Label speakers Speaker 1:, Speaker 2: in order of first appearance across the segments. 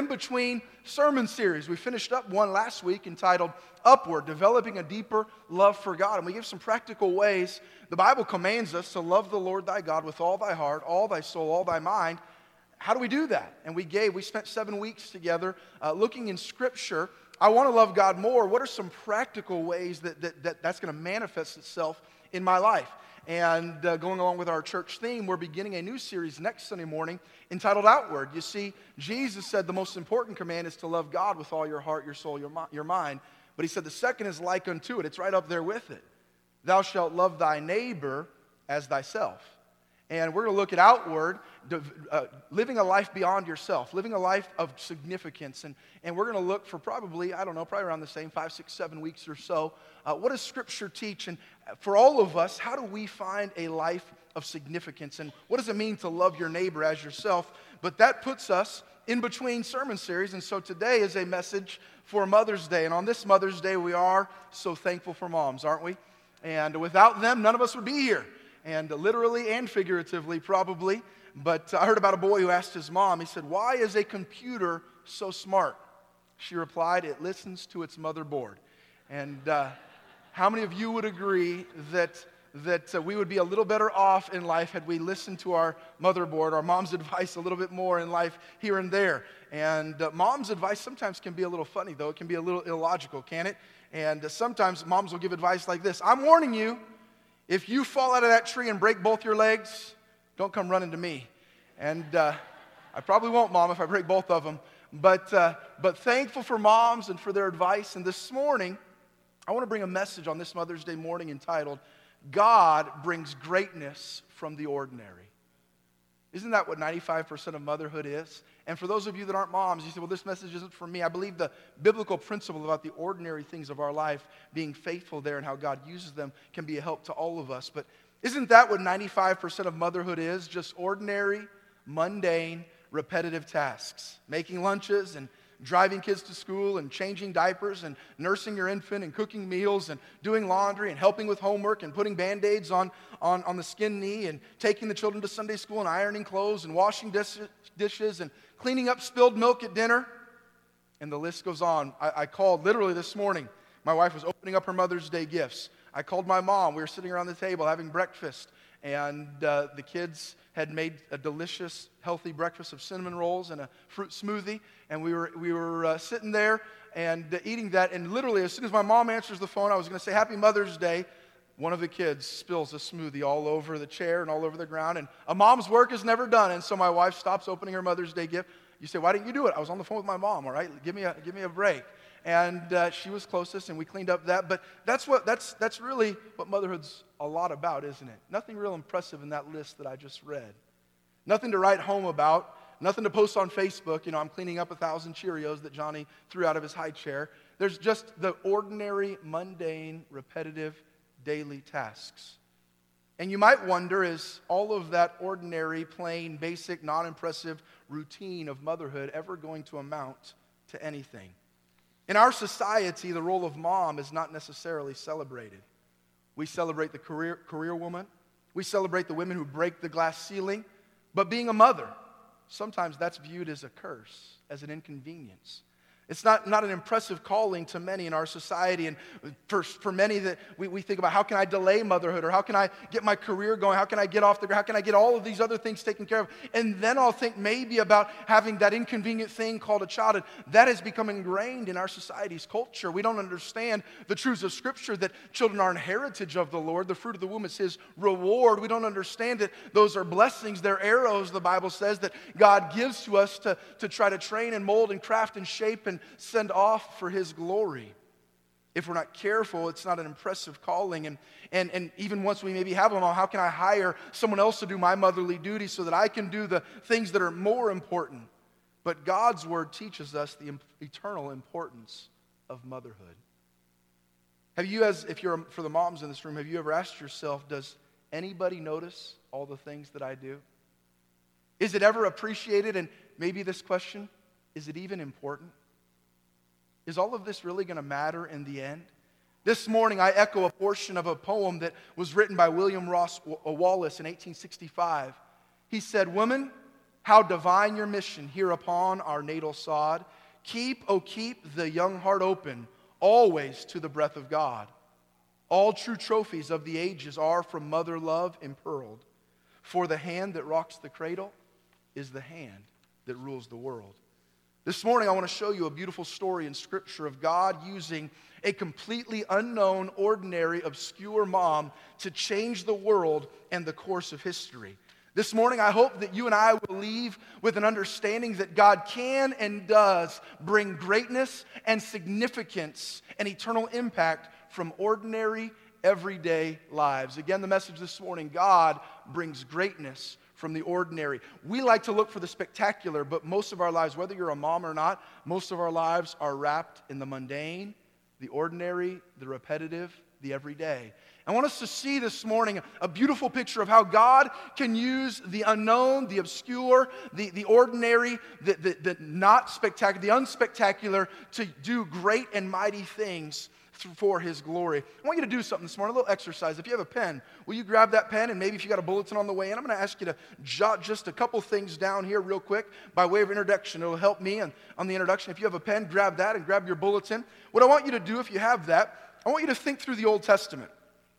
Speaker 1: in-between sermon series. We finished up one last week entitled Upward, Developing a Deeper Love for God. And we give some practical ways. The Bible commands us to love the Lord thy God with all thy heart, all thy soul, all thy mind. How do we do that? And we spent 7 weeks together looking in Scripture. I want to love God more. What are some practical ways that's going to manifest itself in my life? And going along with our church theme, we're beginning a new series next Sunday morning entitled Outward. You see, Jesus said the most important command is to love God with all your heart, your soul, your mind. But he said the second is like unto it. It's right up there with it. Thou shalt love thy neighbor as thyself. And we're going to look at outward, living a life beyond yourself, living a life of significance. And we're going to look for probably around the same 5, 6, 7 weeks or so. What does Scripture teach? And for all of us, how do we find a life of significance? And what does it mean to love your neighbor as yourself? But that puts us in between sermon series. And so today is a message for Mother's Day. And on this Mother's Day, we are so thankful for moms, aren't we? And without them, none of us would be here. And literally and figuratively, probably. But I heard about a boy who asked his mom, he said, "Why is a computer so smart?" She replied, "It listens to its motherboard." And how many of you would agree that we would be a little better off in life had we listened to our motherboard, our mom's advice a little bit more in life here and there? And mom's advice sometimes can be a little funny, though. It can be a little illogical, can it? And sometimes moms will give advice like this: "I'm warning you, if you fall out of that tree and break both your legs, don't come running to me." And I probably won't, Mom, if I break both of them. But thankful for moms and for their advice. And this morning, I want to bring a message on this Mother's Day morning entitled, God Brings Greatness from the Ordinary. Isn't that what 95% of motherhood is? And for those of you that aren't moms, you say, well, this message isn't for me. I believe the biblical principle about the ordinary things of our life, being faithful there and how God uses them, can be a help to all of us. But isn't that what 95% of motherhood is? Just ordinary, mundane, repetitive tasks. Making lunches and driving kids to school and changing diapers and nursing your infant and cooking meals and doing laundry and helping with homework and putting Band-Aids on the skinned knee and taking the children to Sunday school and ironing clothes and washing dishes and cleaning up spilled milk at dinner. And the list goes on. I called literally this morning. My wife was opening up her Mother's Day gifts. I called my mom. We were sitting around the table having breakfast. And the kids had made a delicious, healthy breakfast of cinnamon rolls and a fruit smoothie. And we were sitting there and eating that. And literally, as soon as my mom answers the phone, I was going to say, Happy Mother's Day. One of the kids spills a smoothie all over the chair and all over the ground. And a mom's work is never done. And so my wife stops opening her Mother's Day gift. You say, why didn't you do it? I was on the phone with my mom, all right? Give me a break. And she was closest, and we cleaned up that. But that's really what motherhood's a lot about, isn't it? Nothing real impressive in that list that I just read. Nothing to write home about. Nothing to post on Facebook. You know, I'm cleaning up 1,000 Cheerios that Johnny threw out of his high chair. There's just the ordinary, mundane, repetitive, daily tasks. And you might wonder, is all of that ordinary, plain, basic, non-impressive routine of motherhood ever going to amount to anything? In our society, the role of mom is not necessarily celebrated. We celebrate the career woman. We celebrate the women who break the glass ceiling. But being a mother, sometimes that's viewed as a curse, as an inconvenience. It's not an impressive calling to many in our society. And for many that we think about, how can I delay motherhood? Or how can I get my career going? How can I get off the ground? How can I get all of these other things taken care of? And then I'll think maybe about having that inconvenient thing called a child. And that has become ingrained in our society's culture. We don't understand the truths of Scripture that children are an heritage of the Lord. The fruit of the womb is His reward. We don't understand that those are blessings. They're arrows, the Bible says, that God gives to us to try to train and mold and craft and shape and send off for His glory. If we're not careful, it's not an impressive calling. And even once we maybe have them all, how can I hire someone else to do my motherly duty so that I can do the things that are more important? But God's Word teaches us the eternal importance of motherhood. Have you, for the moms in this room, have you ever asked yourself, does anybody notice all the things that I do? Is it ever appreciated? And maybe this question, is it even important? Is all of this really going to matter in the end? This morning, I echo a portion of a poem that was written by William Ross Wallace in 1865. He said, "Woman, How divine your mission here upon our natal sod. Keep, oh keep the young heart open, always to the breath of God. All true trophies of the ages are from mother love impearled. For the hand that rocks the cradle is the hand that rules the world. This morning I want to show you a beautiful story in Scripture of God using a completely unknown, ordinary, obscure mom to change the world and the course of history. This morning, I hope that you and I will leave with an understanding that God can and does bring greatness and significance and eternal impact from ordinary, everyday lives. Again, the message this morning, God brings greatness from the ordinary. We like to look for the spectacular, but most of our lives, whether you're a mom or not, most of our lives are wrapped in the mundane, the ordinary, the repetitive, the everyday. I want us to see this morning a beautiful picture of how God can use the unknown, the obscure, the ordinary, the not spectacular, the unspectacular to do great and mighty things for His glory. I want you to do something this morning, a little exercise. If you have a pen, will you grab that pen, and maybe if you got a bulletin on the way in, I'm going to ask you to jot just a couple things down here real quick by way of introduction. It'll help me on the introduction. If you have a pen, grab that and grab your bulletin. What I want you to do, if you have that, I want you to think through the Old Testament.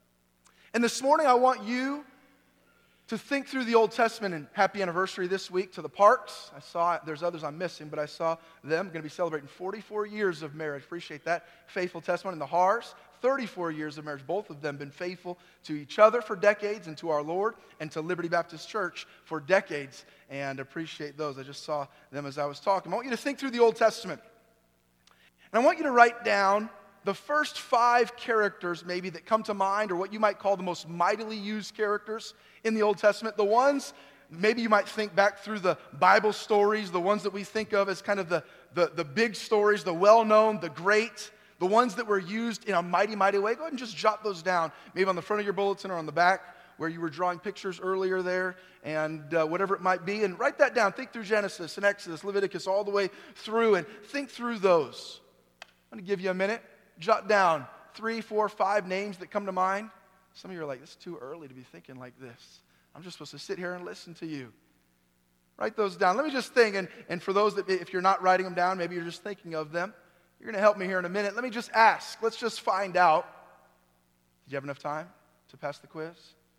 Speaker 1: And this morning, I want you to think through the Old Testament. And happy anniversary this week to the Parks. I saw it. There's others I'm missing, but I saw them. Going to be celebrating 44 years of marriage. Appreciate that. Faithful testimony. And the Haars, 34 years of marriage. Both of them been faithful to each other for decades and to our Lord and to Liberty Baptist Church for decades. And appreciate those. I just saw them as I was talking. I want you to think through the Old Testament. And I want you to write down the first 5 characters maybe that come to mind, or what you might call the most mightily used characters in the Old Testament. The ones, maybe you might think back through the Bible stories, the ones that we think of as kind of the big stories, the well-known, the great, the ones that were used in a mighty, mighty way. Go ahead and just jot those down, maybe on the front of your bulletin or on the back where you were drawing pictures earlier there, and whatever it might be. And write that down. Think through Genesis and Exodus, Leviticus, all the way through, and think through those. I'm going to give you a minute. Jot down 3, 4, 5 names that come to mind. Some of you are like, it's too early to be thinking like this. I'm just supposed to sit here and listen to you. Write those down. Let me just think, and for those that, if you're not writing them down, maybe you're just thinking of them. You're going to help me here in a minute. Let me just ask. Let's just find out. Did you have enough time to pass the quiz?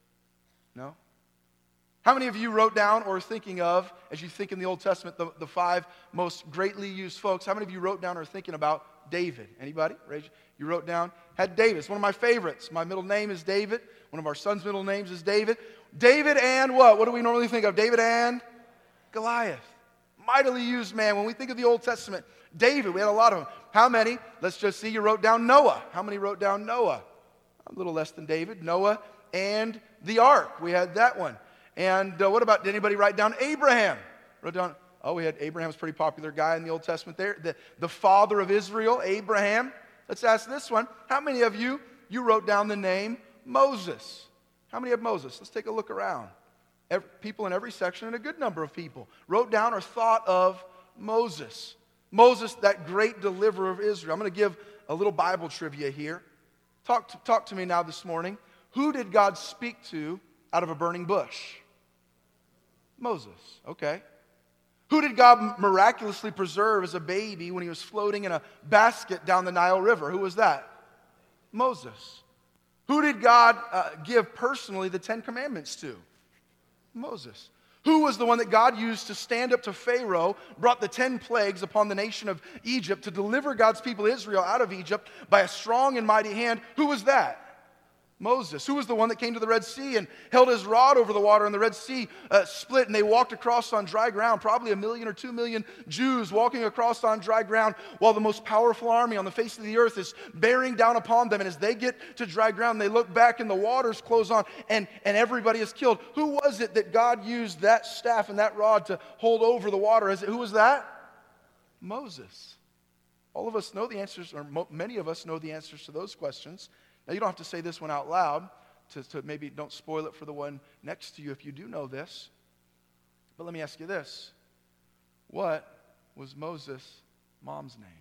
Speaker 1: No? How many of you wrote down or are thinking of, as you think in the Old Testament, the 5 most greatly used folks? How many of you wrote down or are thinking about David? Anybody? You wrote down, had David. It's one of my favorites. My middle name is David. One of our sons' middle names is David. David and what? What do we normally think of? David and Goliath. Mightily used man. When we think of the Old Testament, David, we had a lot of them. How many? Let's just see. You wrote down Noah. How many wrote down Noah? A little less than David. Noah and the ark. We had that one. And what about, did anybody write down Abraham? Wrote down, we had Abraham's a pretty popular guy in the Old Testament there. The father of Israel, Abraham. Let's ask this one. How many of you wrote down the name Moses? How many have Moses? Let's take a look around. People in every section, and a good number of people, wrote down or thought of Moses. Moses, that great deliverer of Israel. I'm going to give a little Bible trivia here. Talk to me now this morning. Who did God speak to out of a burning bush? Moses. Okay. Who did God miraculously preserve as a baby when he was floating in a basket down the Nile River? Who was that? Moses. Who did God give personally the 10 Commandments to? Moses. Who was the one that God used to stand up to Pharaoh, brought the 10 plagues upon the nation of Egypt to deliver God's people Israel out of Egypt by a strong and mighty hand? Who was that? Moses. Who was the one that came to the Red Sea and held his rod over the water, and the Red Sea split and they walked across on dry ground? Probably 1 million or 2 million Jews walking across on dry ground while the most powerful army on the face of the earth is bearing down upon them. And as they get to dry ground, they look back and the waters close on and everybody is killed. Who was it that God used that staff and that rod to hold over the water? Who was that? Moses. All of us know the answers, or many of us know the answers to those questions. Now, you don't have to say this one out loud to maybe don't spoil it for the one next to you if you do know this. But let me ask you this. What was Moses' mom's name?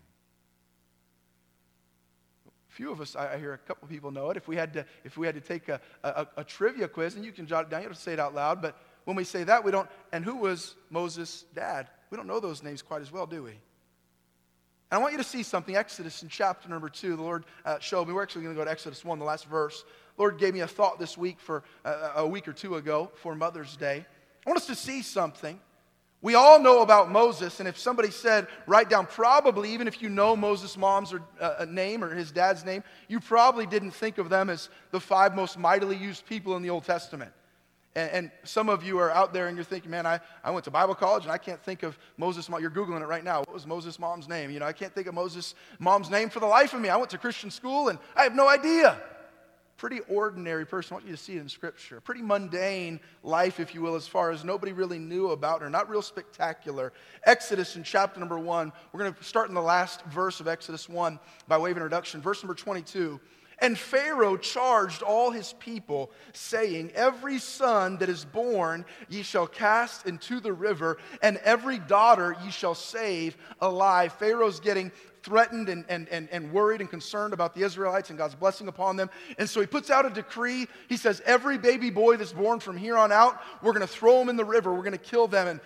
Speaker 1: A few of us, I hear a couple people know it. If we had to take a trivia quiz, and you can jot it down, you don't have to say it out loud, but when we say that, we don't, and who was Moses' dad? We don't know those names quite as well, do we? And I want you to see something. Exodus in chapter number 2, the Lord showed me. We're actually going to go to Exodus 1, the last verse. The Lord gave me a thought this week for a week or two ago for Mother's Day. I want us to see something. We all know about Moses, and if somebody said, write down probably, even if you know Moses' mom's name or his dad's name, you probably didn't think of them as the 5 most mightily used people in the Old Testament. And some of you are out there and you're thinking, man, I went to Bible college and I can't think of Moses' mom. You're Googling it right now. What was Moses' mom's name? I can't think of Moses' mom's name for the life of me. I went to Christian school and I have no idea. Pretty ordinary person. I want you to see it in Scripture. Pretty mundane life, if you will, as far as nobody really knew about her. Not real spectacular. Exodus in chapter number 1. We're going to start in the last verse of Exodus 1 by way of introduction. Verse number 22. And Pharaoh charged all his people, saying, every son that is born ye shall cast into the river, and every daughter ye shall save alive. Pharaoh's getting threatened and worried and concerned about the Israelites and God's blessing upon them. And so he puts out a decree. He says, every baby boy that's born from here on out, we're going to throw them in the river. We're going to kill them.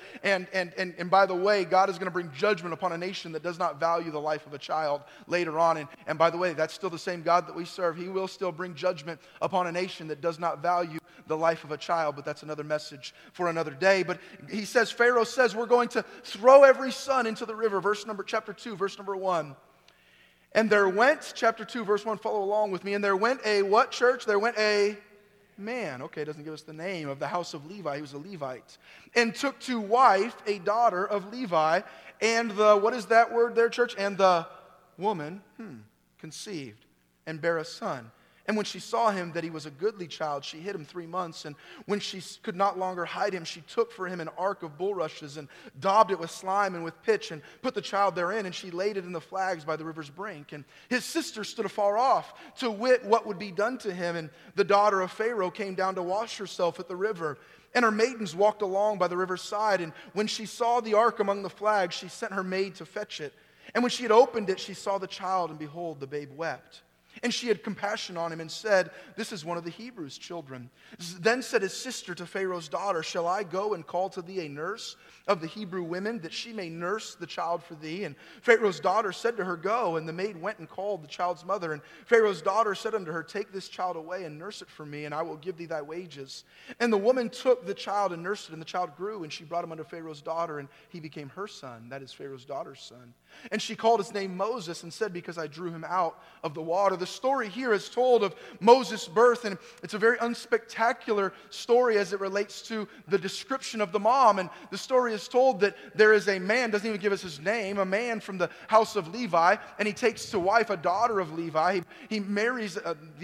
Speaker 1: And by the way, God is going to bring judgment upon a nation that does not value the life of a child later on. And by the way, that's still the same God that we serve. He will still bring judgment upon a nation that does not value the life of a child, but that's another message for another day. But he says, Pharaoh says, we're going to throw every son into the river. Chapter 2, verse number 1. And there went, chapter 2, verse 1, follow along with me. And there went a what, church? There went a man. Okay, it doesn't give us the name of the house of Levi. He was a Levite. And took to wife a daughter of Levi. And what is that word there, church? And the woman conceived and bare a son. And when she saw him that he was a goodly child, she hid him 3 months. And when she could not longer hide him, she took for him an ark of bulrushes and daubed it with slime and with pitch and put the child therein. And she laid it in the flags by the river's brink. And his sister stood afar off to wit what would be done to him. And the daughter of Pharaoh came down to wash herself at the river. And her maidens walked along by the river's side. And when she saw the ark among the flags, she sent her maid to fetch it. And when she had opened it, she saw the child, and behold, the babe wept. And she had compassion on him and said, this is one of the Hebrews' children. Then said his sister to Pharaoh's daughter, shall I go and call to thee a nurse of the Hebrew women, that she may nurse the child for thee? And Pharaoh's daughter said to her, go. And the maid went and called the child's mother. And Pharaoh's daughter said unto her, take this child away and nurse it for me, and I will give thee thy wages. And the woman took the child and nursed it, and the child grew, and she brought him unto Pharaoh's daughter, and he became her son. That is Pharaoh's daughter's son. And she called his name Moses, and said, because I drew him out of the water. The story here is told of Moses' birth, and it's a very unspectacular story as it relates to the description of the mom. And the story is told that there is a man, doesn't even give us his name, a man from the house of Levi, and he takes to wife a daughter of Levi. He marries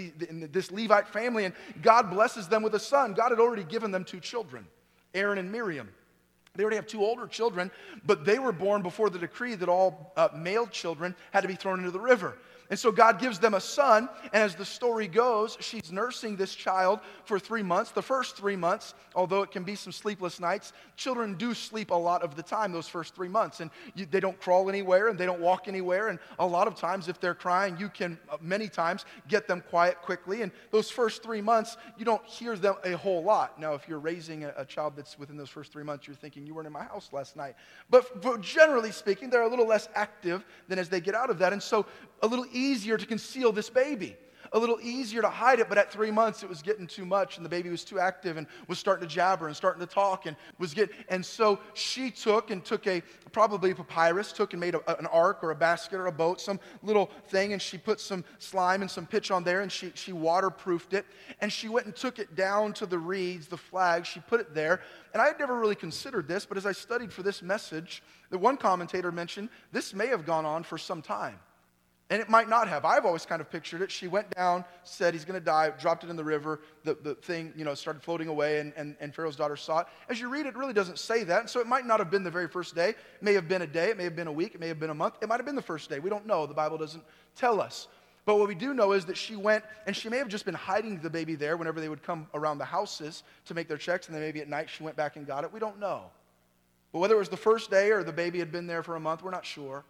Speaker 1: this Levite family, and God blesses them with a son. God had already given them 2 children, Aaron and Miriam. They already have 2 older children, but they were born before the decree that all male children had to be thrown into the river. And so God gives them a son, and as the story goes, she's nursing this child for 3 months. The first 3 months, although it can be some sleepless nights, children do sleep a lot of the time those first 3 months. And they don't crawl anywhere, and they don't walk anywhere. And a lot of times, if they're crying, you can, many times, get them quiet quickly. And those first 3 months, you don't hear them a whole lot. Now, if you're raising a child that's within those first 3 months, you're thinking, you weren't in my house last night. But generally speaking, they're a little less active than as they get out of that. And so a little easier to conceal this baby, a little easier to hide it, but at 3 months it was getting too much, and the baby was too active and was starting to jabber and starting to talk and so she took probably a papyrus, took and made an ark or a basket or a boat, some little thing, and she put some slime and some pitch on there, and she waterproofed it, and she went and took it down to the reeds, the flags, she put it there. And I had never really considered this, but as I studied for this message, the one commentator mentioned this may have gone on for some time. And it might not have. I've always kind of pictured it. She went down, said he's going to die, dropped it in the river. The thing, started floating away, and Pharaoh's daughter saw it. As you read, it really doesn't say that. And so it might not have been the very first day. It may have been a day. It may have been a week. It may have been a month. It might have been the first day. We don't know. The Bible doesn't tell us. But what we do know is that she went, and she may have just been hiding the baby there whenever they would come around the houses to make their checks, and then maybe at night she went back and got it. We don't know. But whether it was the first day or the baby had been there for a month, we're not sure.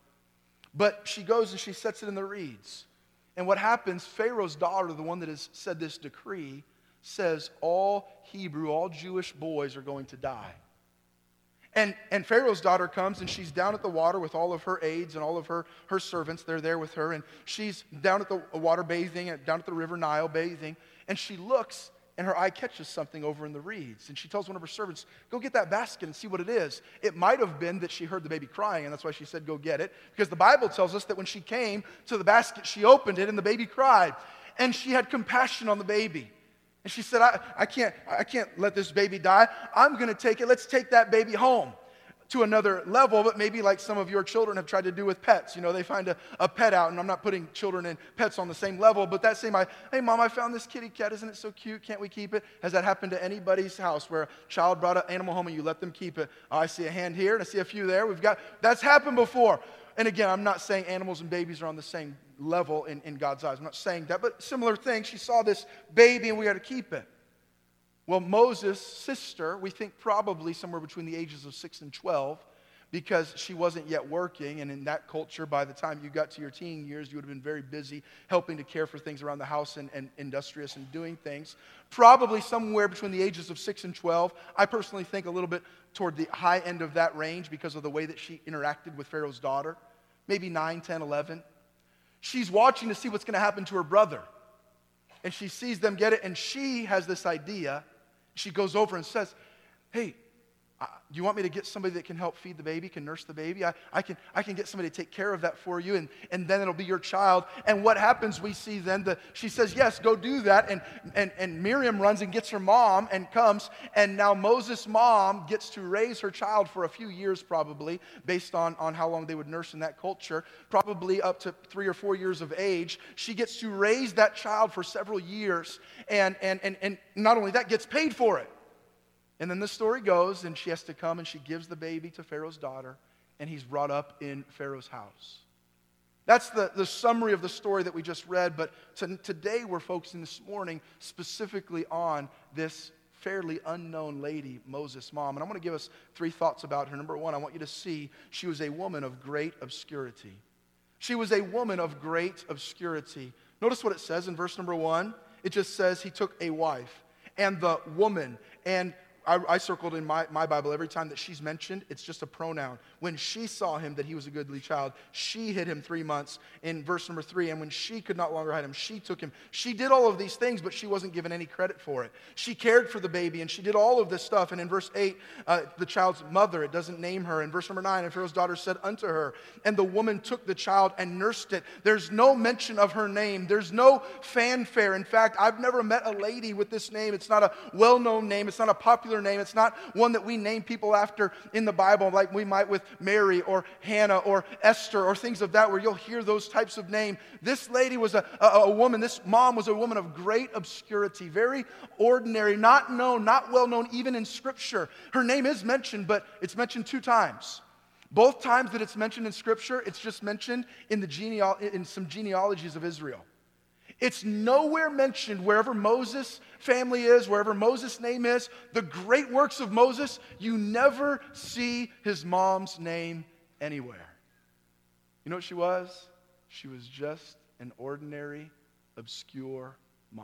Speaker 1: But she goes and she sets it in the reeds. And what happens, Pharaoh's daughter, the one that has said this decree, says all Hebrew, all Jewish boys are going to die. And Pharaoh's daughter comes, and she's down at the water with all of her aides and all of her servants. They're there with her, and she's down at the water bathing, down at the river Nile bathing, and she looks, and her eye catches something over in the reeds. And she tells one of her servants, go get that basket and see what it is. It might have been that she heard the baby crying, and that's why she said, go get it. Because the Bible tells us that when she came to the basket, she opened it, and the baby cried. And she had compassion on the baby. And she said, I can't let this baby die. I'm going to take it. Let's take that baby home to another level, but maybe like some of your children have tried to do with pets. You know, they find a pet out, and I'm not putting children and pets on the same level, but that same, hey, Mom, I found this kitty cat. Isn't it so cute? Can't we keep it? Has that happened to anybody's house where a child brought an animal home and you let them keep it? Oh, I see a hand here, and I see a few there. That's happened before. And again, I'm not saying animals and babies are on the same level in God's eyes. I'm not saying that, but similar thing. She saw this baby, and we got to keep it. Well, Moses' sister, we think probably somewhere between the ages of 6 and 12, because she wasn't yet working, and in that culture, by the time you got to your teen years, you would have been very busy helping to care for things around the house and industrious and doing things. Probably somewhere between the ages of 6 and 12. I personally think a little bit toward the high end of that range because of the way that she interacted with Pharaoh's daughter. Maybe 9, 10, 11. She's watching to see what's going to happen to her brother. And she sees them get it, and she has this idea. She goes over and says, hey, do you want me to get somebody that can help feed the baby, can nurse the baby? I can get somebody to take care of that for you, and then it'll be your child. And what happens, we see then, she says, yes, go do that. And Miriam runs and gets her mom and comes. And now Moses' mom gets to raise her child for a few years probably, based on how long they would nurse in that culture, probably up to 3 or 4 years of age. She gets to raise that child for several years. And not only that, gets paid for it. And then the story goes, and she has to come, and she gives the baby to Pharaoh's daughter, and he's brought up in Pharaoh's house. That's the summary of the story that we just read, but today we're focusing this morning specifically on this fairly unknown lady, Moses' mom. And I want to give us 3 thoughts about her. Number 1, I want you to see she was a woman of great obscurity. She was a woman of great obscurity. Notice what it says in verse number 1. It just says he took a wife, and the woman, and I circled in my Bible every time that she's mentioned, it's just a pronoun. When she saw him that he was a goodly child, she hid him 3 months in verse number 3. And when she could not longer hide him, she took him. She did all of these things, but she wasn't given any credit for it. She cared for the baby, and she did all of this stuff. And in verse 8, the child's mother, it doesn't name her. In verse number 9, and Pharaoh's daughter said unto her, and the woman took the child and nursed it. There's no mention of her name. There's no fanfare. In fact, I've never met a lady with this name. It's not a well-known name. It's not a popular name. It's not one that we name people after in the Bible like we might with Mary or Hannah or Esther or things of that where you'll hear those types of names. This lady was a woman, this mom was a woman of great obscurity, very ordinary, not known, not well known even in Scripture. Her name is mentioned, but it's mentioned 2 times. Both times that it's mentioned in Scripture, it's just mentioned in some genealogies of Israel. It's nowhere mentioned wherever Moses' family is, wherever Moses' name is, the great works of Moses, you never see his mom's name anywhere. You know what she was? She was just an ordinary, obscure mom.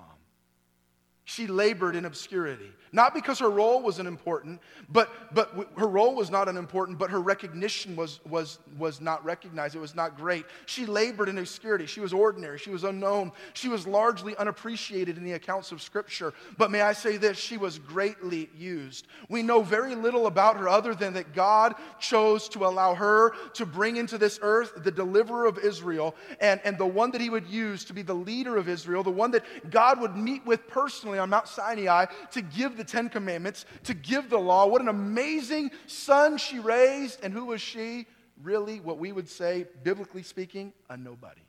Speaker 1: She labored in obscurity. Not because her role was unimportant, but her role was not unimportant, but her recognition was not recognized. It was not great. She labored in obscurity. She was ordinary. She was unknown. She was largely unappreciated in the accounts of Scripture. But may I say this, she was greatly used. We know very little about her other than that God chose to allow her to bring into this earth the deliverer of Israel and the one that he would use to be the leader of Israel, the one that God would meet with personally on Mount Sinai to give the 10 Commandments, to give the law. What an amazing son she raised. And who was she? Really, what we would say, biblically speaking, a nobody.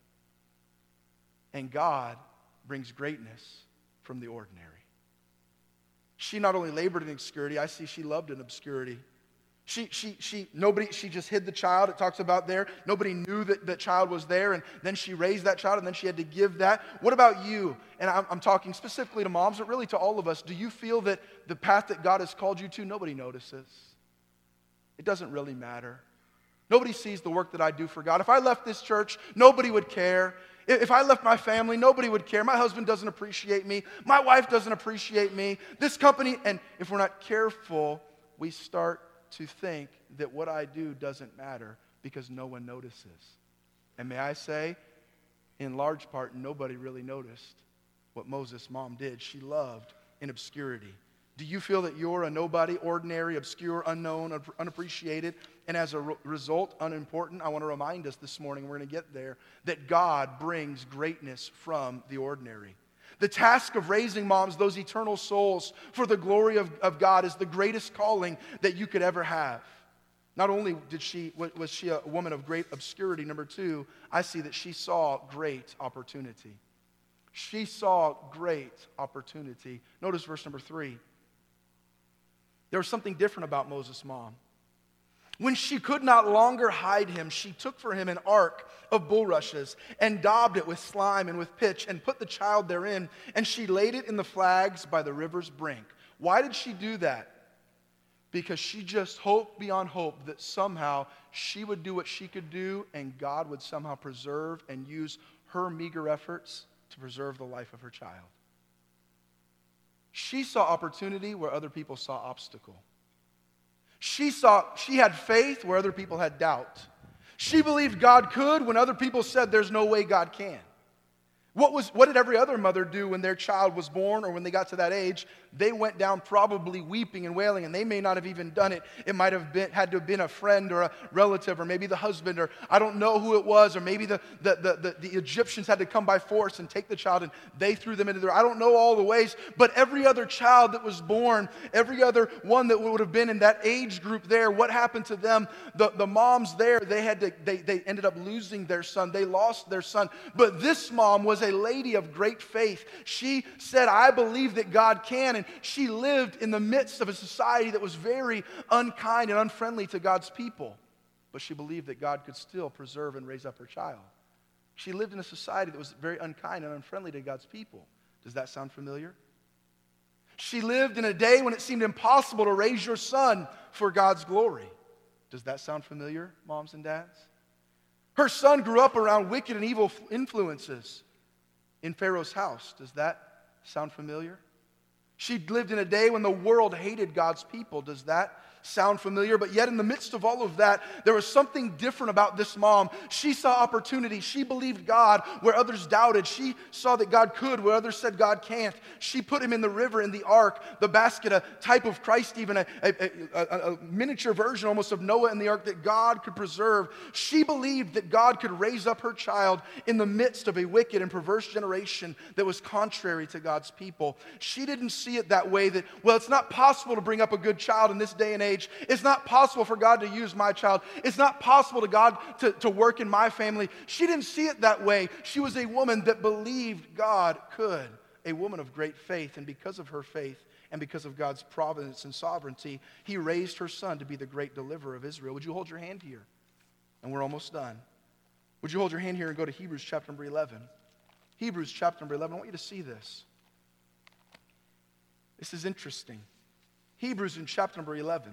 Speaker 1: And God brings greatness from the ordinary. She not only labored in obscurity, I see she loved in obscurity. She just hid the child, it talks about there. Nobody knew that the child was there, and then she raised that child, and then she had to give that. What about you? And I'm talking specifically to moms, but really to all of us. Do you feel that the path that God has called you to, nobody notices? It doesn't really matter. Nobody sees the work that I do for God. If I left this church, nobody would care. If I left my family, nobody would care. My husband doesn't appreciate me. My wife doesn't appreciate me. This company, and if we're not careful, we start to think that what I do doesn't matter because no one notices. And may I say, in large part, nobody really noticed what Moses' mom did. She loved in obscurity. Do you feel that you're a nobody, ordinary, obscure, unknown, unappreciated, and as a result, unimportant? I want to remind us this morning, we're going to get there, that God brings greatness from the ordinary. The task of raising moms, those eternal souls, for the glory of God is the greatest calling that you could ever have. Not only was she a woman of great obscurity, number two, I see that she saw great opportunity. She saw great opportunity. Notice verse number 3. There was something different about Moses' mom. When she could not longer hide him, she took for him an ark of bulrushes and daubed it with slime and with pitch and put the child therein, and she laid it in the flags by the river's brink. Why did she do that? Because she just hoped beyond hope that somehow she would do what she could do and God would somehow preserve and use her meager efforts to preserve the life of her child. She saw opportunity where other people saw obstacle. She had faith where other people had doubt. She believed God could when other people said there's no way God can. What did every other mother do when their child was born or when they got to that age? They went down probably weeping and wailing, and they may not have even done it. It might have had to have been a friend or a relative or maybe the husband, or I don't know who it was, or maybe the Egyptians had to come by force and take the child and they threw them into I don't know all the ways, but every other child that was born, every other one that would have been in that age group there, what happened to them? The moms there, they ended up losing their son. They lost their son. But this mom was a lady of great faith. She said, I believe that God can, and she lived in the midst of a society that was very unkind and unfriendly to God's people. But she believed that God could still preserve and raise up her child. She lived in a society that was very unkind and unfriendly to God's people. Does that sound familiar? She lived in a day when it seemed impossible to raise your son for God's glory. Does that sound familiar, moms and dads? Her son grew up around wicked and evil influences in Pharaoh's house. Does that sound familiar? She lived in a day when the world hated God's people. Does that sound familiar? But yet in the midst of all of that, there was something different about this mom. She saw opportunity. She believed God where others doubted. She saw that God could where others said God can't. She put him in the river, in the ark, the basket, a type of Christ, even a miniature version almost of Noah in the ark that God could preserve. She believed that God could raise up her child in the midst of a wicked and perverse generation that was contrary to God's people. She didn't see it that way, that, well, it's not possible to bring up a good child in this day and age. It's not possible for God to use my child. It's not possible to God to work in my family. She didn't see it that way. She was a woman that believed God could, a woman of great faith. And because of her faith and because of God's providence and sovereignty, he raised her son to be the great deliverer of Israel. Would you hold your hand here? And we're almost done. Would you hold your hand here and go to Hebrews chapter number 11? Hebrews chapter number 11. I want you to see this. This is interesting. Hebrews in chapter number 11.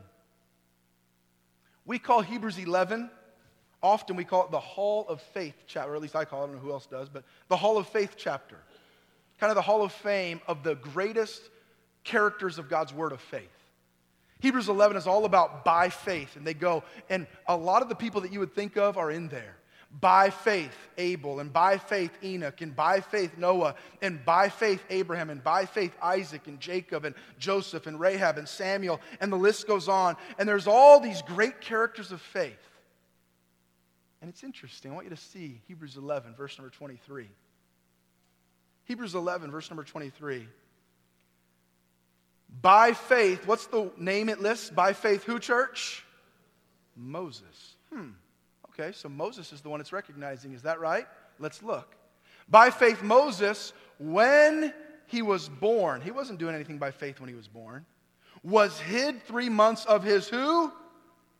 Speaker 1: We call Hebrews 11, often we call it the Hall of Faith chapter, or at least I call it, I don't know who else does, but the Hall of Faith chapter. Kind of the Hall of Fame of the greatest characters of God's Word of faith. Hebrews 11 is all about by faith, and they go, and a lot of the people that you would think of are in there. By faith, Abel, and by faith, Enoch, and by faith, Noah, and by faith, Abraham, and by faith, Isaac, and Jacob, and Joseph, and Rahab, and Samuel, and the list goes on. And there's all these great characters of faith. And it's interesting. I want you to see Hebrews 11, verse number 23. Hebrews 11, verse number 23. By faith, what's the name it lists? By faith, who, church? Moses. Okay, so Moses is the one it's recognizing. Is that right? Let's look. By faith, Moses, when he was born, he wasn't doing anything by faith when he was born, was hid 3 months of his who?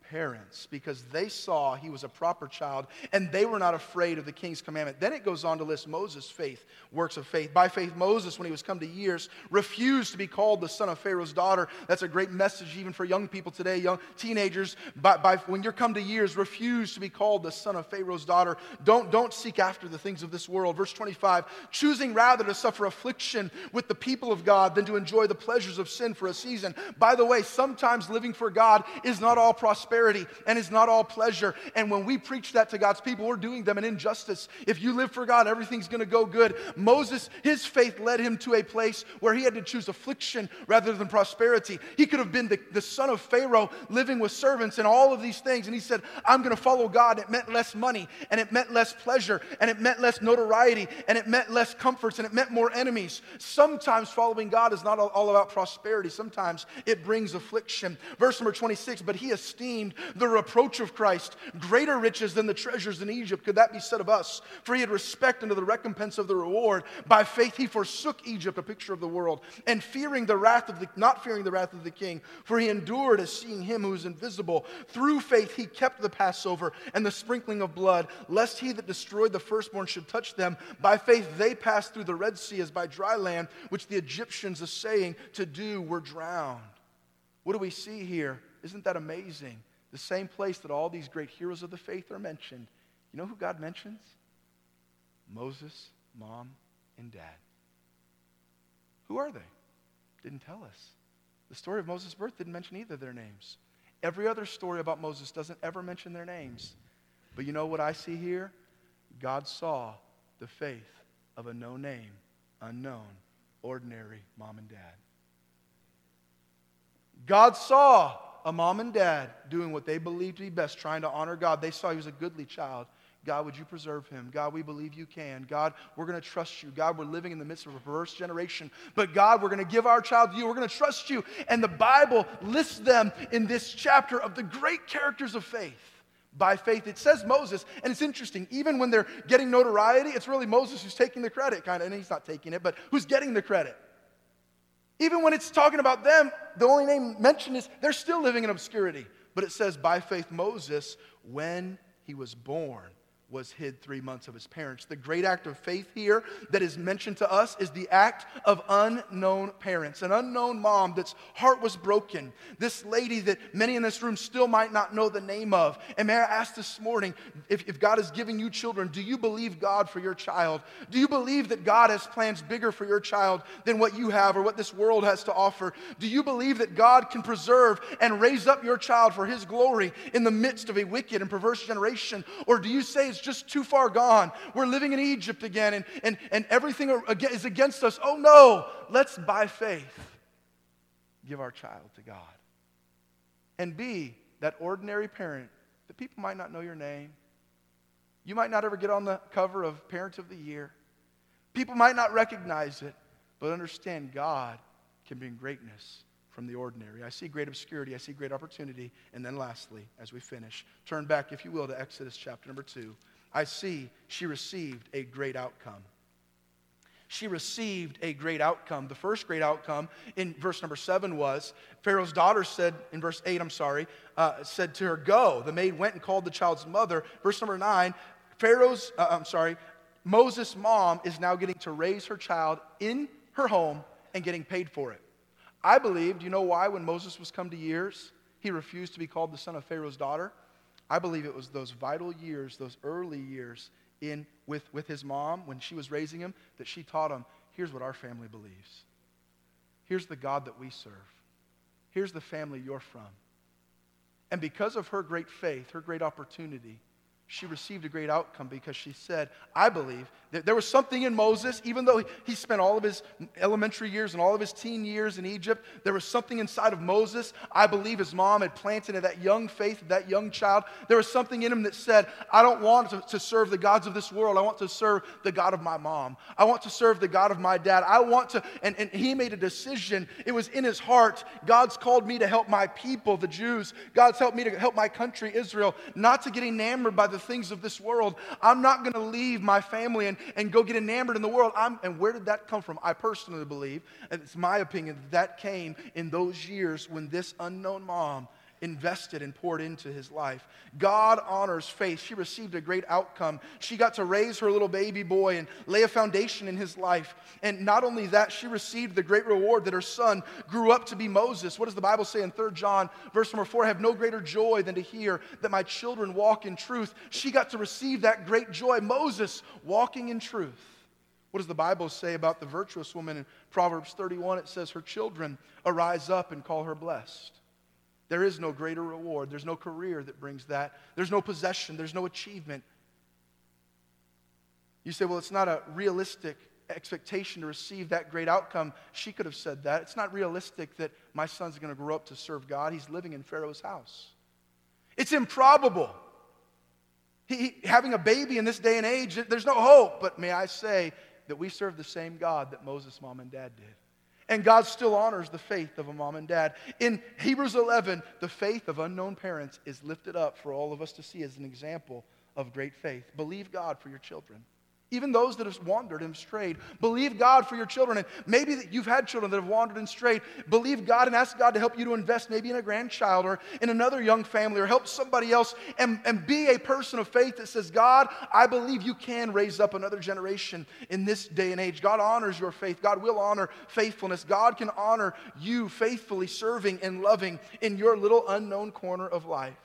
Speaker 1: parents because they saw he was a proper child and they were not afraid of the king's commandment. Then it goes on to list Moses' faith, works of faith. By faith, Moses, when he was come to years, refused to be called the son of Pharaoh's daughter. That's a great message even for young people today, young teenagers. When you're come to years, refuse to be called the son of Pharaoh's daughter. Don't seek after the things of this world. Verse 25, choosing rather to suffer affliction with the people of God than to enjoy the pleasures of sin for a season. By the way, sometimes living for God is not all prosperity and is not all pleasure. And when we preach that to God's people, we're doing them an injustice. If you live for God, everything's going to go good. Moses, his faith led him to a place where he had to choose affliction rather than prosperity. He could have been the son of Pharaoh living with servants and all of these things. And he said, I'm going to follow God. It meant less money, and it meant less pleasure, and it meant less notoriety, and it meant less comforts, and it meant more enemies. Sometimes following God is not all about prosperity. Sometimes it brings affliction. Verse number 26, but he esteemed the reproach of Christ greater riches than the treasures in Egypt. Could that be said of us? For he had respect unto the recompense of the reward. By faith he forsook Egypt, a picture of the world, and not fearing the wrath of the king, for he endured as seeing him who is invisible. Through faith he kept the Passover and the sprinkling of blood, lest he that destroyed the firstborn should touch them. By faith they passed through the Red Sea as by dry land, which the Egyptians, essaying to do, were drowned. What do we see here? Isn't that amazing? The same place that all these great heroes of the faith are mentioned. You know who God mentions? Moses, mom, and dad. Who are they? Didn't tell us. The story of Moses' birth didn't mention either of their names. Every other story about Moses doesn't ever mention their names. But you know what I see here? God saw the faith of a no-name, unknown, ordinary mom and dad. God saw a mom and dad doing what they believed to be best, trying to honor God. They saw he was a goodly child. God, would you preserve him? God, we believe you can. God, we're going to trust you. God, we're living in the midst of a perverse generation. But God, we're going to give our child to you. We're going to trust you. And the Bible lists them in this chapter of the great characters of faith. By faith, it says Moses, and it's interesting, even when they're getting notoriety, it's really Moses who's taking the credit, kind of, and he's not taking it, but who's getting the credit. Even when it's talking about them, the only name mentioned is they're still living in obscurity. But it says, by faith, Moses, when he was born, was hid 3 months of his parents. The great act of faith here that is mentioned to us is the act of unknown parents. An unknown mom that's heart was broken. This lady that many in this room still might not know the name of. And may I ask this morning, if God is giving you children, do you believe God for your child? Do you believe that God has plans bigger for your child than what you have or what this world has to offer? Do you believe that God can preserve and raise up your child for his glory in the midst of a wicked and perverse generation? Or do you say it's just too far gone? We're living in Egypt again and everything is against us. Oh no, let's by faith give our child to God. And be that ordinary parent that people might not know your name. You might not ever get on the cover of Parent of the Year. People might not recognize it, but understand God can bring greatness from the ordinary. I see great obscurity. I see great opportunity. And then lastly, as we finish, turn back, if you will, to Exodus chapter number 2. I see she received a great outcome. She received a great outcome. The first great outcome in verse number 7 was, Pharaoh's daughter said, in verse 8, said to her, go. The maid went and called the child's mother. Verse number 9, Moses' mom is now getting to raise her child in her home and getting paid for it. I believe, do you know why when Moses was come to years, he refused to be called the son of Pharaoh's daughter? I believe it was those vital years, those early years with his mom when she was raising him, that she taught him, here's what our family believes. Here's the God that we serve. Here's the family you're from. And because of her great faith, her great opportunity, she received a great outcome because she said, I believe that there was something in Moses, even though he spent all of his elementary years and all of his teen years in Egypt, there was something inside of Moses. I believe his mom had planted in that young faith, that young child. There was something in him that said, I don't want to serve the gods of this world. I want to serve the God of my mom. I want to serve the God of my dad. I want to, and he made a decision. It was in his heart. God's called me to help my people, the Jews. God's helped me to help my country, Israel, not to get enamored by the things of this world. I'm not going to leave my family and go get enamored in the world. And where did that come from? I personally believe, and it's my opinion, that came in those years when this unknown mom invested and poured into his life. God honors faith. She received a great outcome. She got to raise her little baby boy and lay a foundation in his life. And not only that, she received the great reward that her son grew up to be Moses. What does the Bible say in 3 John, verse number 4? I have no greater joy than to hear that my children walk in truth. She got to receive that great joy. Moses walking in truth. What does the Bible say about the virtuous woman in Proverbs 31? It says her children arise up and call her blessed. There is no greater reward. There's no career that brings that. There's no possession. There's no achievement. You say, well, it's not a realistic expectation to receive that great outcome. She could have said that. It's not realistic that my son's going to grow up to serve God. He's living in Pharaoh's house. It's improbable. Having a baby in this day and age, there's no hope. But may I say that we serve the same God that Moses' mom and dad did. And God still honors the faith of a mom and dad. In Hebrews 11, the faith of unknown parents is lifted up for all of us to see as an example of great faith. Believe God for your children. Even those that have wandered and strayed, believe God for your children. And maybe that you've had children that have wandered and strayed. Believe God and ask God to help you to invest maybe in a grandchild or in another young family or help somebody else and be a person of faith that says, God, I believe you can raise up another generation in this day and age. God honors your faith. God will honor faithfulness. God can honor you faithfully serving and loving in your little unknown corner of life.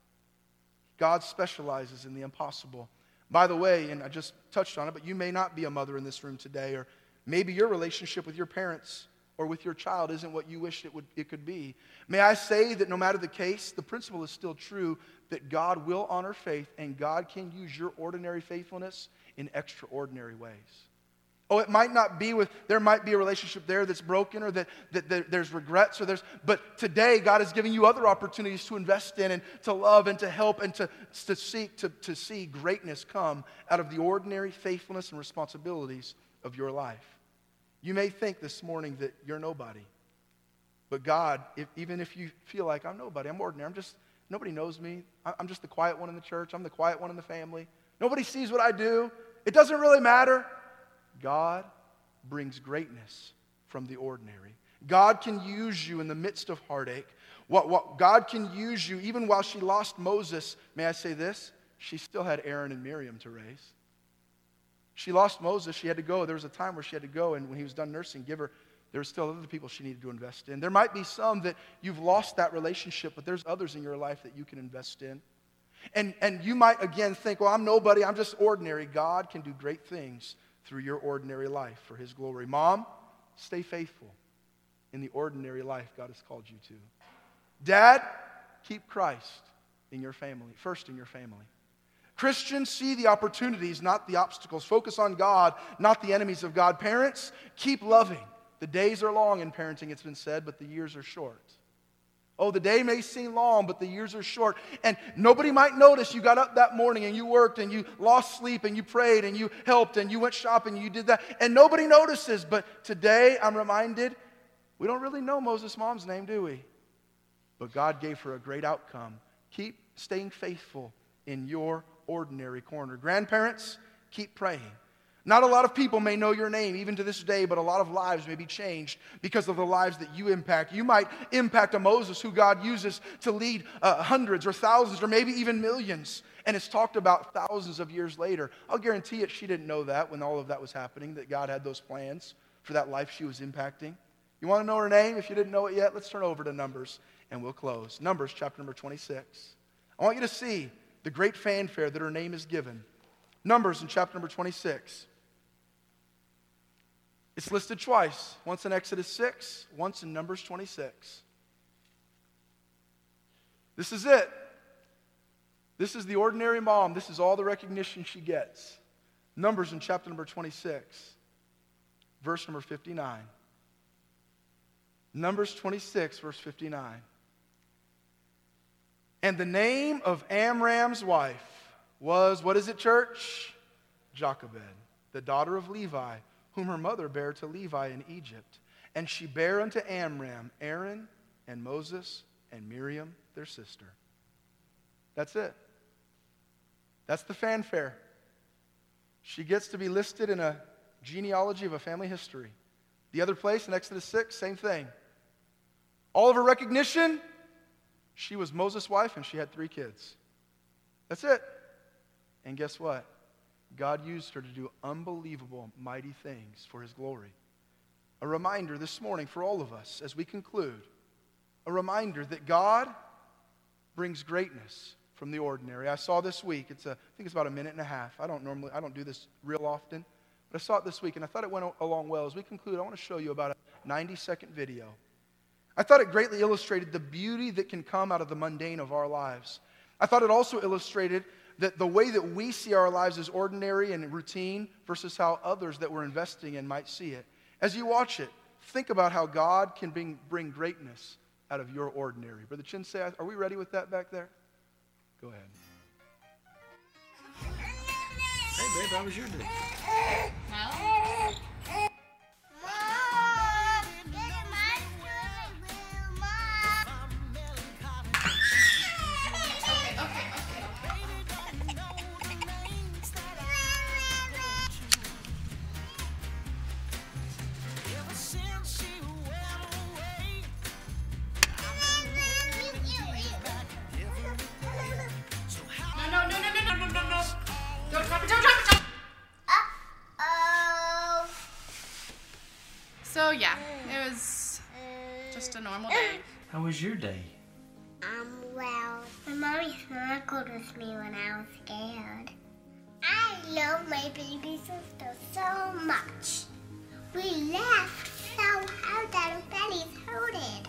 Speaker 1: God specializes in the impossible. By the way, and I just touched on it, but you may not be a mother in this room today, or maybe your relationship with your parents or with your child isn't what you wish it could be. May I say that no matter the case, the principle is still true that God will honor faith and God can use your ordinary faithfulness in extraordinary ways. Oh, it might not be there might be a relationship there that's broken or that there's regrets but today God is giving you other opportunities to invest in and to love and to help and to seek to see greatness come out of the ordinary faithfulness and responsibilities of your life. You may think this morning that you're nobody, but God, even if you feel like I'm nobody, I'm ordinary, nobody knows me, I'm just the quiet one in the church, I'm the quiet one in the family, nobody sees what I do, it doesn't really matter. God brings greatness from the ordinary. God can use you in the midst of heartache. What God can use you, even while she lost Moses, may I say this? She still had Aaron and Miriam to raise. She lost Moses, she had to go. There was a time where she had to go, and when he was done nursing, there were still other people she needed to invest in. There might be some that you've lost that relationship, but there's others in your life that you can invest in. And you might again think, well, I'm nobody, I'm just ordinary. God can do great things through your ordinary life for his glory. Mom, stay faithful in the ordinary life God has called you to. Dad, keep Christ in your family, first in your family. Christians, see the opportunities, not the obstacles. Focus on God, not the enemies of God. Parents, keep loving. The days are long in parenting, it's been said, but the years are short. Oh, the day may seem long, but the years are short. And nobody might notice you got up that morning and you worked and you lost sleep and you prayed and you helped and you went shopping and you did that. And nobody notices. But today I'm reminded, we don't really know Moses' mom's name, do we? But God gave her a great outcome. Keep staying faithful in your ordinary corner. Grandparents, keep praying. Not a lot of people may know your name even to this day, but a lot of lives may be changed because of the lives that you impact. You might impact a Moses who God uses to lead hundreds or thousands or maybe even millions. And it's talked about thousands of years later. I'll guarantee it, she didn't know that when all of that was happening, that God had those plans for that life she was impacting. You want to know her name? If you didn't know it yet, let's turn over to Numbers and we'll close. Numbers chapter number 26. I want you to see the great fanfare that her name is given. Numbers in chapter number 26. It's listed twice, once in Exodus 6, once in Numbers 26. This is it. This is the ordinary mom. This is all the recognition she gets. Numbers in chapter number 26, verse number 59. Numbers 26, verse 59. And the name of Amram's wife was, what is it, church? Jochebed, the daughter of Levi, whom her mother bare to Levi in Egypt. And she bare unto Amram Aaron and Moses and Miriam their sister. That's it. That's the fanfare. She gets to be listed in a genealogy of a family history. The other place in Exodus 6, same thing. All of her recognition, She was Moses' wife and she had 3 kids. That's it. And guess what? God used her to do unbelievable, mighty things for his glory. A reminder this morning for all of us as we conclude, a reminder that God brings greatness from the ordinary. I saw this week, I think it's about a minute and a half. I don't do this real often, but I saw it this week and I thought it went along well. As we conclude, I want to show you about a 90-second video. I thought it greatly illustrated the beauty that can come out of the mundane of our lives. I thought it also illustrated that the way that we see our lives as ordinary and routine versus how others that we're investing in might see it. As you watch it, think about how God can bring greatness out of your ordinary. Brother Chinsei, are we ready with that back there? Go ahead.
Speaker 2: Hey, babe, how was your day?
Speaker 3: So yeah, it was just a normal day.
Speaker 2: How was your day?
Speaker 4: Well, my mommy snuggled with me when I was scared. I love my baby sister so much. We laughed so hard that our bellies hurted.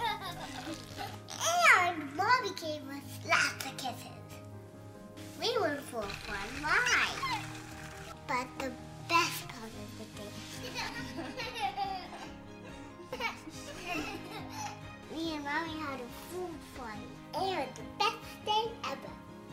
Speaker 4: And Mommy gave us lots of kisses. We went for a fun ride. But the best part of the day, me and Mommy had a food fight. And the best day ever.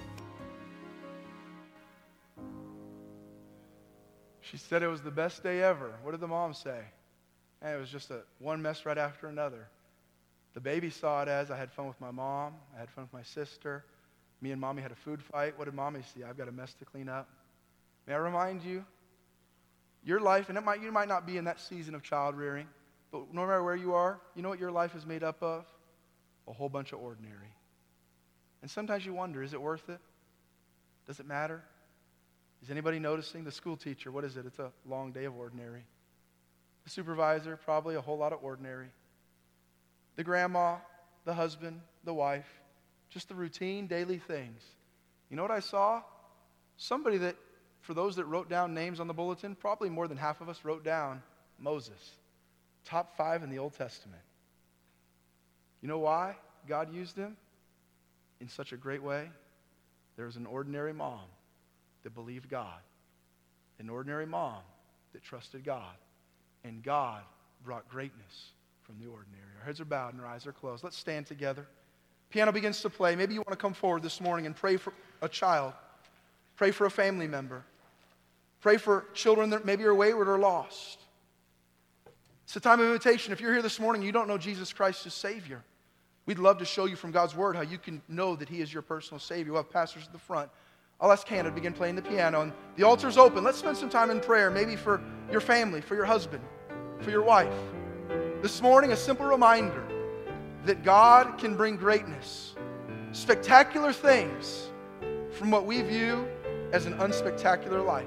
Speaker 1: She said it was the best day ever. What did the mom say? And it was just one mess right after another. The baby saw it as I had fun with my mom. I had fun with my sister. Me and Mommy had a food fight. What did Mommy see? I've got a mess to clean up. May I remind you, your life, and you might not be in that season of child rearing, but no matter where you are, you know what your life is made up of? A whole bunch of ordinary. And sometimes you wonder, is it worth it? Does it matter? Is anybody noticing? The school teacher, what is it? It's a long day of ordinary. The supervisor, probably a whole lot of ordinary. The grandma, the husband, the wife, just the routine daily things. You know what I saw? Somebody that, for those that wrote down names on the bulletin, probably more than half of us wrote down Moses. Top 5 in the Old Testament. You know why God used him in such a great way? There was an ordinary mom that believed God. An ordinary mom that trusted God. And God brought greatness from the ordinary. Our heads are bowed and our eyes are closed. Let's stand together. Piano begins to play. Maybe you want to come forward this morning and pray for a child. Pray for a family member. Pray for children that maybe are wayward or lost. It's a time of invitation. If you're here this morning and you don't know Jesus Christ as Savior, we'd love to show you from God's Word how you can know that He is your personal Savior. We'll have pastors at the front. I'll ask Hannah to begin playing the piano. And the altar's open. Let's spend some time in prayer, maybe for your family, for your husband, for your wife. This morning, a simple reminder that God can bring greatness, spectacular things from what we view as an unspectacular life.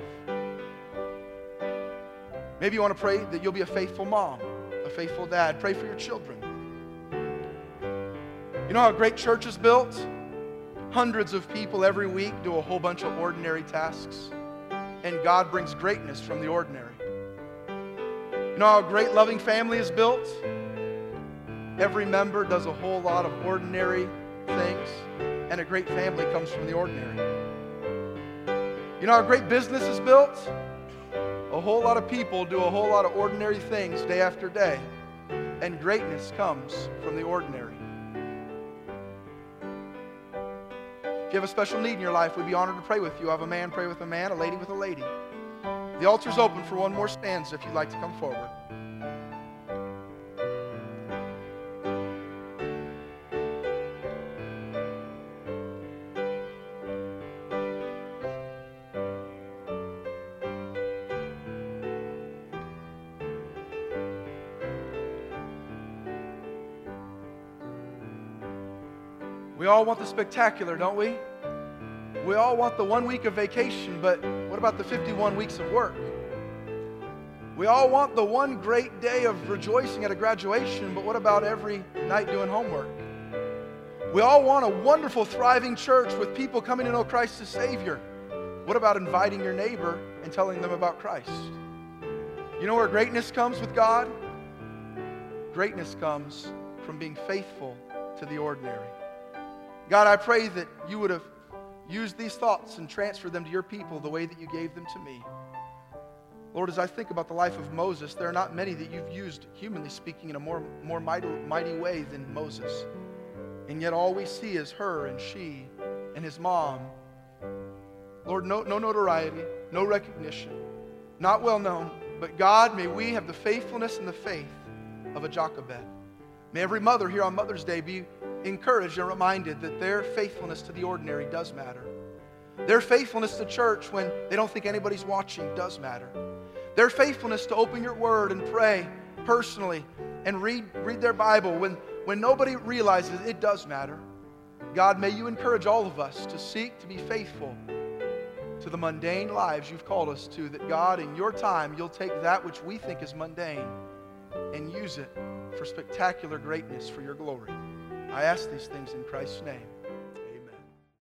Speaker 1: Maybe you want to pray that you'll be a faithful mom, a faithful dad. Pray for your children. You know how a great church is built? Hundreds of people every week do a whole bunch of ordinary tasks, and God brings greatness from the ordinary. You know how a great loving family is built? Every member does a whole lot of ordinary things, and a great family comes from the ordinary. You know how a great business is built? A whole lot of people do a whole lot of ordinary things day after day, and greatness comes from the ordinary. If you have a special need in your life, we'd be honored to pray with you. Have a man pray with a man, a lady with a lady. The altar's open for one more stanza if you'd like to come forward. We all want the spectacular, don't we? We all want the 1 week of vacation, but what about the 51 weeks of work? We all want the one great day of rejoicing at a graduation, but what about every night doing homework? We all want a wonderful, thriving church with people coming to know Christ as Savior. What about inviting your neighbor and telling them about Christ? You know where greatness comes with God? Greatness comes from being faithful to the ordinary. God, I pray that you would have used these thoughts and transferred them to your people the way that you gave them to me. Lord, as I think about the life of Moses, there are not many that you've used, humanly speaking, in a more mighty way than Moses. And yet all we see is her and she and his mom. Lord, no notoriety, no recognition, not well known. But God, may we have the faithfulness and the faith of a Jochebed. May every mother here on Mother's Day be encouraged and reminded that their faithfulness to the ordinary does matter. Their faithfulness to church when they don't think anybody's watching does matter. Their faithfulness to open your word and pray personally and read their Bible when nobody realizes it does matter. God, may you encourage all of us to seek to be faithful to the mundane lives you've called us to, that God, in your time, you'll take that which we think is mundane and use it for spectacular greatness for your glory. I ask these things in Christ's name.